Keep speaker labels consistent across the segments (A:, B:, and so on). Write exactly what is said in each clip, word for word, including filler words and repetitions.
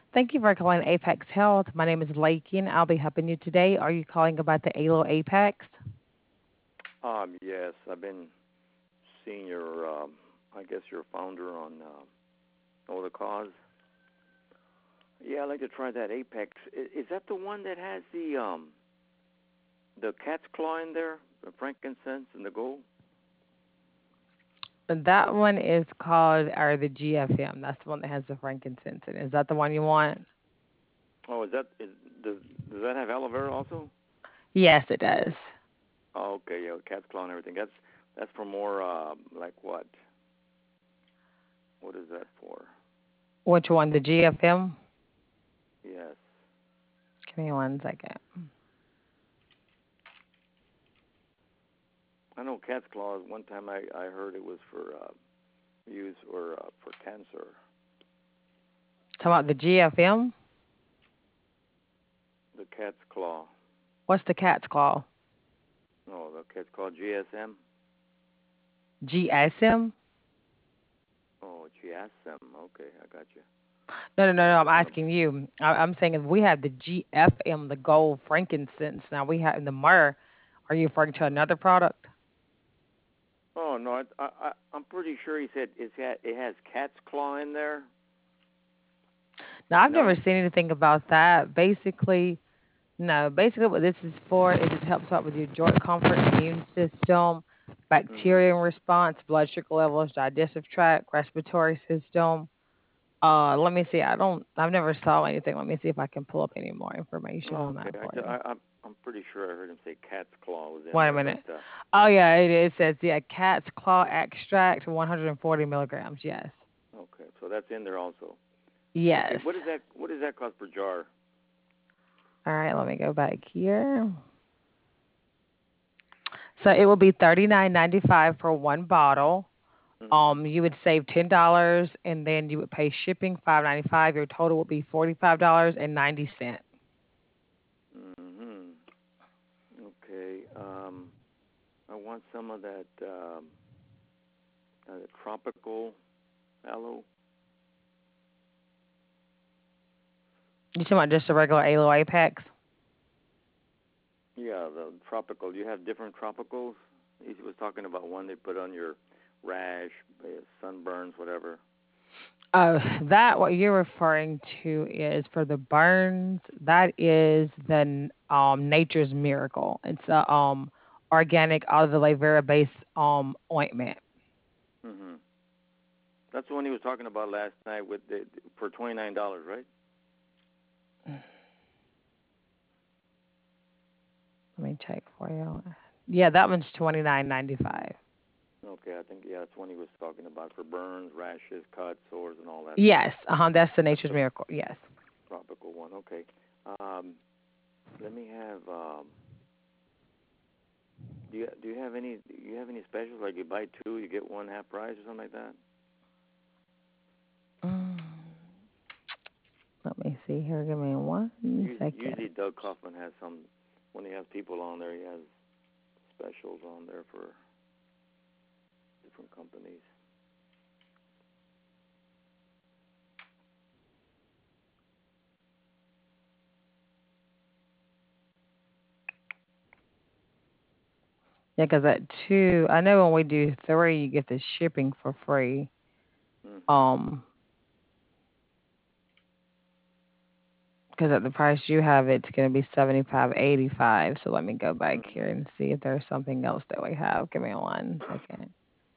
A: Thank you for calling Apex Health. My name is Lakin. I'll be helping you today. Are you calling about the Alo Apex?
B: Um, yes, I've been seeing your, um, I guess your founder on uh, Know the Cause. Yeah, I'd like to try that Apex. Is, is that the one that has the um, the cat's claw in there, the frankincense and the gold?
A: That one is called, or the G F M. That's the one that has the frankincense in it. Is that the one you want?
B: Oh, is that is, does does that have aloe vera also?
A: Yes, it does.
B: Oh, okay, yeah, cat's claw and everything. That's that's for more uh, like what? What is that for?
A: Which one? The G F M?
B: Yes,
A: Give me one second.
B: I know cat's claws. One time I I heard it was for uh, use or uh, for cancer.
A: Talking about the G F M?
B: The cat's claw.
A: What's the cat's claw?
B: No, the cat's called G S M.
A: G S M?
B: Oh, G S M. Okay, I got you.
A: No, no, no,
B: Yeah,
A: no. I'm
B: because I'm.
A: asking you. I, I'm saying if we have the G F M, the gold frankincense. Now we have the myrrh. Are you referring to another product?
B: Oh no, I, I I- I'm pretty sure he said it's got it has cat's claw in there.
A: Now I've never
B: No.
A: seen anything about that. Basically, no. Basically, what this is for is it helps out with your joint comfort, immune system,
B: Mhm.
A: bacteria response, blood sugar levels, digestive tract, respiratory system. Uh, let me see. I don't. I've never saw anything. Let me see if I can pull up any more information
B: Oh,
A: on that
B: okay. I,
A: for
B: ju-
A: you.
B: I I'm I'm pretty sure I heard him say cat's claw was in
A: Wait a
B: there, but
A: minute.
B: uh,
A: Oh yeah, it, it says yeah, cat's claw extract, one hundred forty milligrams. Yes.
B: okay, so that's in there also. Okay,
A: Yes.
B: what is that? What does that cost per jar?
A: All right. Let me go back here. So it will be thirty nine ninety five for one bottle.
B: Mhm.
A: Um, you would save ten dollars, and then you would pay shipping five ninety five. Your total would be forty five dollars and ninety cent.
B: Mhm. Okay. Um, I want some of that um, uh, tropical aloe.
A: You talking about just a regular Alo Apex?
B: Yeah, the tropical. You have different tropicals. He was talking about one they put on your rash, uh, sunburns, whatever.
A: Oh, that what you're referring to is for the burns. That is the um Nature's Miracle. It's a um organic aloe vera based um ointment.
B: Mhm. That's the one he was talking about last night with the for twenty nine dollars, right?
A: Let me check for you. Yeah, that one's twenty nine ninety five.
B: Okay, I think yeah, that's one he was talking about for burns, rashes, cuts, sores, and all that stuff.
A: Yes, uh huh. That's the
B: That's
A: Nature's
B: the
A: Miracle. Yes.
B: tropical one. Okay. Um, let me have. Um, do you do you have any do you have any specials like you buy two you get one half price or something like that?
A: Mm, let me see here. Give me one
B: Usually,
A: second.
B: usually Doug Kaufman has some when he has people on there. He has specials on there for different companies.
A: Yeah, because at two, I know when we do three, you get the shipping for free.
B: Mhm.
A: Um, because at the price you have, it's going to be seventy five eighty five. So let me go back here
B: Mhm.
A: and see if there's something else that we have. Give me one second.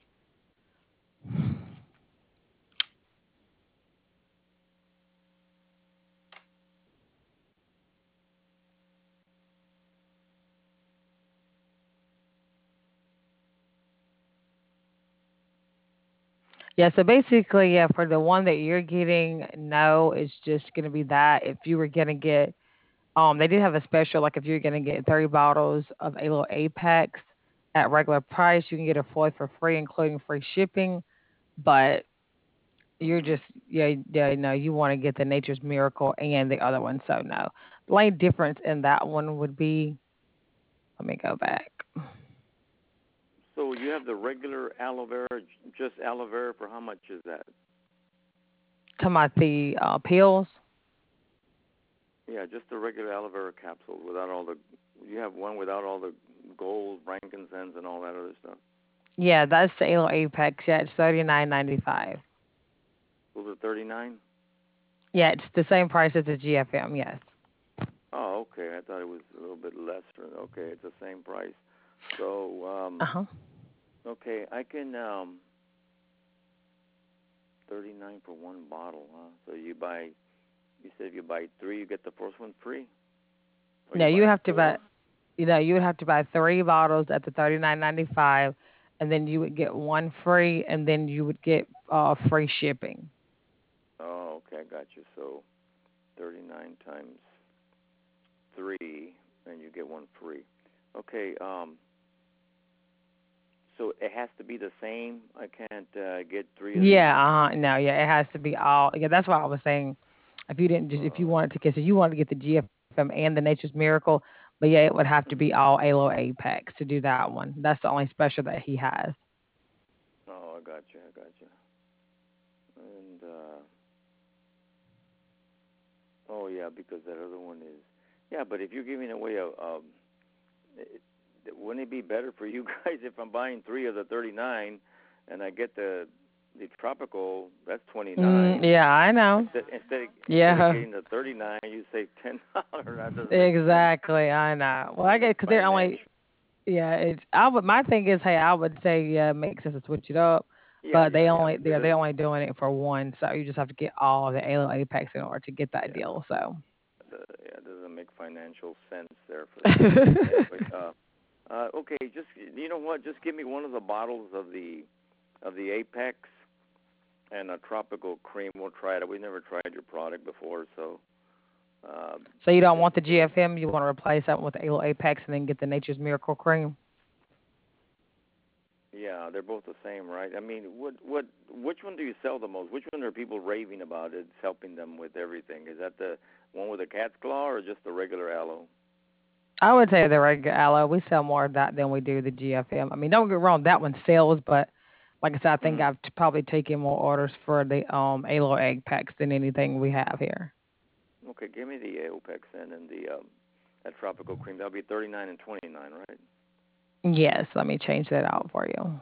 A: Yeah, so basically, yeah, for the one that you're getting, no, it's just going to be that. If you were going to get, um, they did have a special, like if you're going to get thirty bottles of a little Apex at regular price, you can get a fourth for free, including free shipping. But you're
B: Mhm.
A: just, yeah, yeah, no, you want to get the Nature's Miracle and the other one. So no, the only difference in that one would be, let me go back.
B: So you have the regular aloe vera, just aloe vera for how much is that?
A: Talking about the uh, pills.
B: Yeah, just the regular aloe vera capsule without all the. You have one without all the gold, frankincense, and all that other stuff.
A: Yeah, that's the Aloe Apex. Yeah, it's thirty nine ninety five.
B: Was it thirty-nine?
A: Yeah, it's the same price as the G F M. Yes.
B: Oh, okay. I thought it was a little bit less. Okay, it's the same price. So,
A: Uh
B: um,
A: huh.
B: okay, I can um, thirty-nine for one bottle, huh? So you buy. You said if you buy three, you get the first one free, or
A: No,
B: you
A: you
B: buy
A: have to buy.
B: four.
A: You know, you would have to buy three bottles at the thirty nine ninety five, and then you would get one free, and then you would get uh free shipping.
B: Oh, okay, I got you. So thirty-nine times three, and you get one free. Okay. Um, so it has to be the same. I can't uh, get three of these.
A: Yeah, uh huh. No, yeah, it has to be all. Yeah, that's why I was saying if you didn't just if you
B: Uh,
A: wanted to, because you wanted to get the G F M and the Nature's Miracle, but yeah, it would have to be
B: mhm.
A: all Aloe Apex to do that one. That's the only special that he has.
B: Oh, I got you. I got you. And uh, oh yeah, because that other one is yeah. But if you're giving away a, um, it, wouldn't it be better for you guys if I'm buying three of the thirty-nine, and I get the the tropical? That's
A: Mm,
B: twenty-nine.
A: yeah, I know.
B: Instead instead of, instead of
A: Yeah,
B: getting the thirty-nine, you save ten dollars. That doesn't make sense.
A: exactly. I know. Well, I
B: Uh,
A: get because they're only
B: financial.
A: yeah. It's I would my thing is hey I would say yeah it makes sense to switch it up,
B: Yeah,
A: but they
B: yeah, yeah.
A: only
B: It
A: they're
B: does.
A: they only doing it for one, so you just have to get all the Aloe Apex in order to get that
B: Yeah,
A: deal. So.
B: the, yeah, it doesn't make financial sense there for that. Anyway, uh, uh, okay, just you know what? Just give me one of the bottles of the of the Apex and a tropical cream. We'll try it. We've never tried your product before, so uh,
A: So you don't
B: just
A: want the
B: give me.
A: G F M, you want to replace that with the Aloe Apex and then get the Nature's Miracle Cream.
B: Yeah, they're both the same, right? I mean, what what which one do you sell the most? Which one are people raving about? It's helping them with everything. Is that the one with the cat's claw or just the regular aloe?
A: I would say the regular aloe. We sell more of that than we do the G F M. I mean, don't get wrong, that one sells, but like I said, I think
B: Mm.
A: I've t- probably taken more orders for the um Aloe egg packs than anything we have here.
B: Okay, give me the Apex then and the um, that tropical cream. That'll be thirty-nine and twenty-nine, right?
A: Yes, let me change that out for you.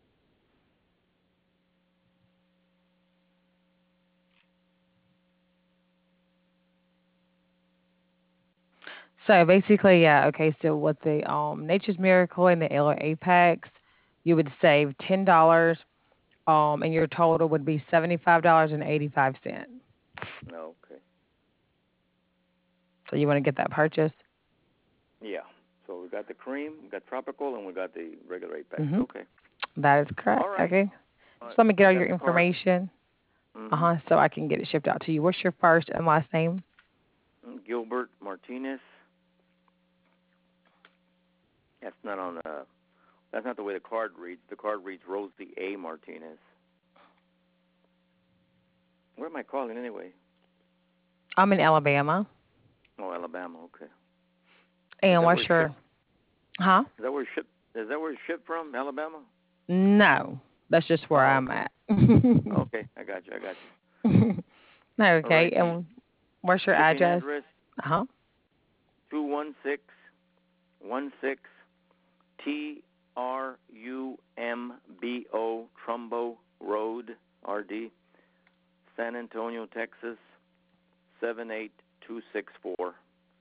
A: So basically, yeah, okay, so with the um Nature's Miracle and the Aloe Apex, you would save ten dollars, um, and your total would be seventy five dollars and eighty five cents.
B: No, okay.
A: So you want to get that purchase?
B: Yeah. So we got the cream, we got tropical, and we got the regular Apex.
A: Mm-hmm.
B: Okay.
A: That is
B: All
A: correct.
B: right.
A: Okay.
B: Uh,
A: So let me get
B: I
A: all
B: got
A: your
B: the card.
A: information. Uh
B: Mm-hmm.
A: huh. So I can get it shipped out to you. What's your first and last name?
B: Gilbert Martinez. That's not on the. That's not the way the card reads. The card reads Rosie A. Martinez. Where am I calling anyway?
A: I'm in Alabama.
B: Oh, Alabama. Okay. Is
A: And
B: that where
A: what's
B: it's shipped?
A: your, huh?
B: Is that where it's shipped? Is that where it's shipped from? Alabama?
A: No, that's just where
B: Oh,
A: I'm
B: okay.
A: at.
B: Okay, I got you. I got you. All
A: Okay.
B: right. The
A: And what's your
B: shipping
A: address?
B: address
A: Uh huh.
B: two one six one six T R U M B O Trumbo Road, R D, San Antonio, Texas seven eight two six four.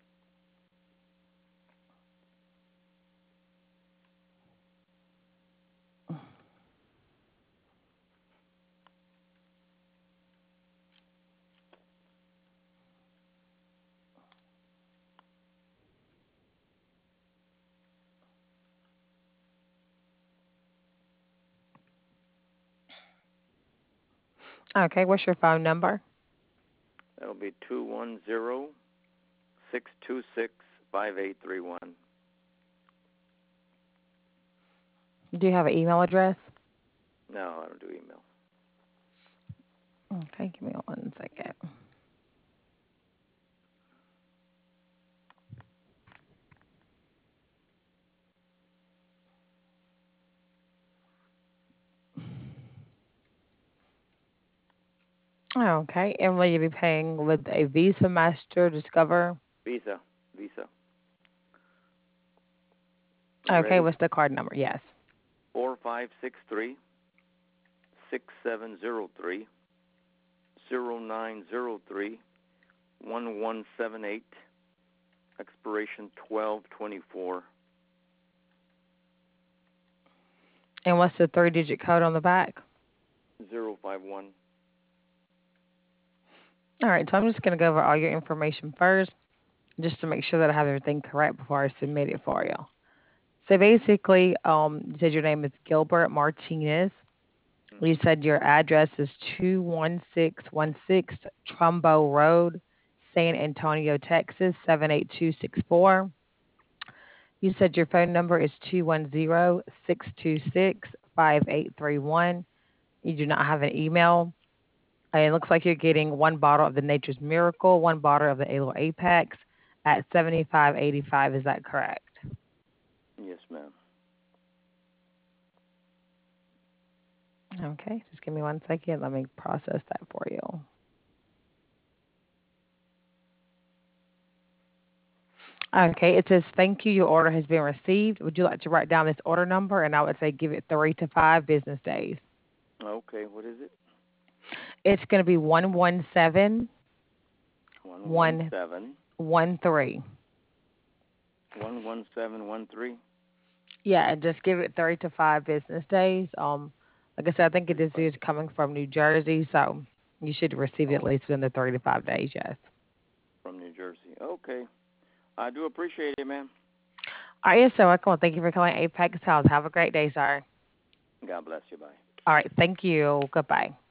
A: Okay. What's your phone number?
B: That'll be two one zero six two six five eight three one.
A: Do you have an email address?
B: No, I don't do email.
A: Okay. Give me one second. Okay. And will you be paying with a Visa, Master, Discover?
B: Visa, Visa. You
A: Okay.
B: ready?
A: What's the card number? Yes.
B: Four five six three six seven zero three zero nine zero three one one seven eight. Expiration twelve twenty four.
A: And what's the three-digit code on the back?
B: Zero five one.
A: All right. So I'm just going to go over all your information first, just to make sure that I have everything correct before I submit it for you. So basically, um, you said your name is Gilbert Martinez. You
B: Mm-hmm.
A: said your address is two one six one six Trumbo Road, San Antonio, Texas, seven eight two six four. You said your phone number is two one zero six two six five eight three one. You do not have an email. And it looks like you're getting one bottle of the Nature's Miracle, one bottle of the Alo Apex at seventy-five eighty-five. Is that correct?
B: Yes, ma'am.
A: Okay, just give me one second. Let me process that for you. Okay, it says thank you. Your order has been received. Would you like to write down this order number? And I would say give it three to five business days.
B: Okay, what is it?
A: It's going to be one one seven
B: One one
A: one
B: seven
A: one three.
B: one one seven one three.
A: Yeah, and just give it three to five business days. Um, like I said, I think it
B: Three
A: is
B: five.
A: is coming from New Jersey, so you should receive it at
B: Oh,
A: least within the three to five days. Yes.
B: from New Jersey. Okay, I do appreciate it, ma'am.
A: All right, you're so welcome. Well, thank you for calling Apex House. Have a great day, sir.
B: God bless you. Bye.
A: All right, thank you. Goodbye.